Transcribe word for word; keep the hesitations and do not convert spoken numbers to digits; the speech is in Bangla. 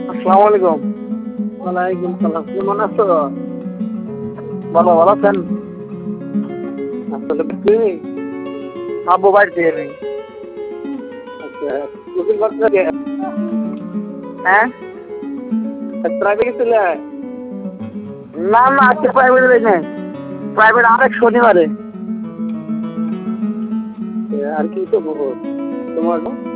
আসসালামু আলাইকুম। ওয়ালাইকুম সালাম। কেমন আছো? ভালো, ভালো আছেন? আসলে কি? আব্বু বাড়িতে নেই। আচ্ছা, গোসল করতে গে হ্যাঁ? প্রাইভেট গেছিলে? না, না আজকে প্রাইভেটে যাই নাই। প্রাইভেট আরেক শনিবারে। আর কি তো খবর তোমার?